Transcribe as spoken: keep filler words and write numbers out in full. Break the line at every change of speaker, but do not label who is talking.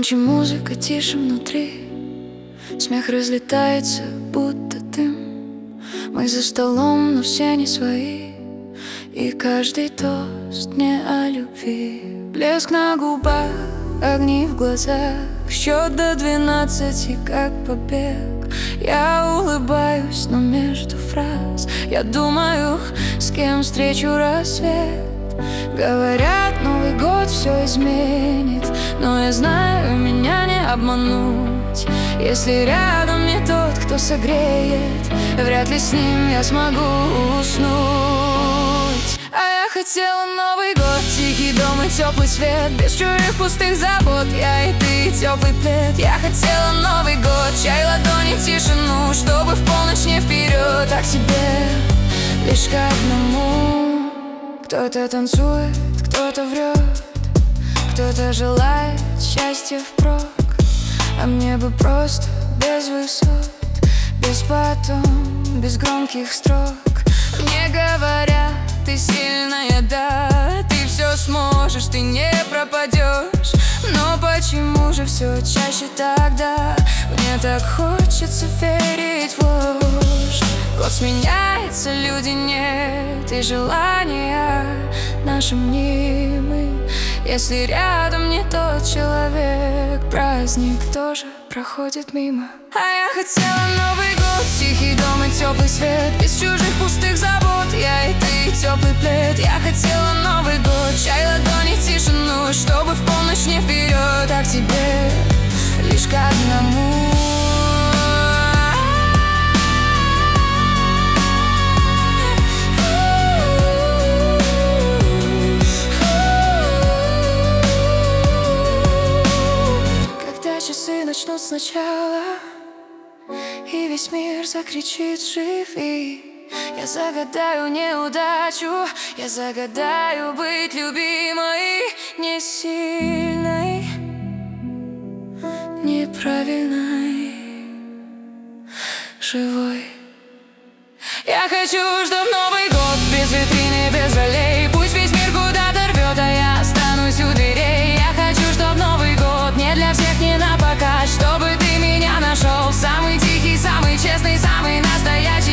Громче музыка, тише внутри, смех разлетается, будто дым. Мы за столом, но все не свои, и каждый тост не о любви. Блеск на губах, огни в глазах, счет до двенадцати, как побег. Я улыбаюсь, но между фраз я думаю, с кем встречу рассвет. Говорят, Новый год все изменит, но я знаю, меня не обмануть. Если рядом не тот, кто согреет, вряд ли с ним я смогу уснуть. А я хотела Новый год, тихий дом и теплый свет, без чужих пустых забот, я и ты, теплый плед. Я хотела Новый год, чай, ладони, тишину, чтобы в полночь не вперед, а к тебе лишь к одному. Кто-то танцует, кто-то врет, кто-то желает счастья впрок, а мне бы просто без высот, без потом, без громких строк. Мне говорят, ты сильная, да, ты все сможешь, ты не пропадешь. Но почему же все чаще тогда мне так хочется верить в ложь? Год сменяется, люди нет, и желания наши мнимы. Если рядом не тот человек, праздник тоже проходит мимо. А я хотела Новый год, тихий дом и теплый свет, без чужих пустых забот, я и ты, теплый плед. Я хотела Новый год, чай, ладони, тишину, чтобы в полночь не вперед, а к тебе лишь к одному. Часы начнут сначала, и весь мир закричит «Живи!». Я загадаю неудачу, я загадаю быть любимой, не сильной, неправильной, живой. Я хочу, чтоб Новый год без витрины, без ролей, пусть весь мир куда-то рвет, а я останусь у дверей. Я хочу, чтоб Новый год не для всех, не на показ, чтобы ты меня нашел, самый тихий, самый честный, самый настоящий.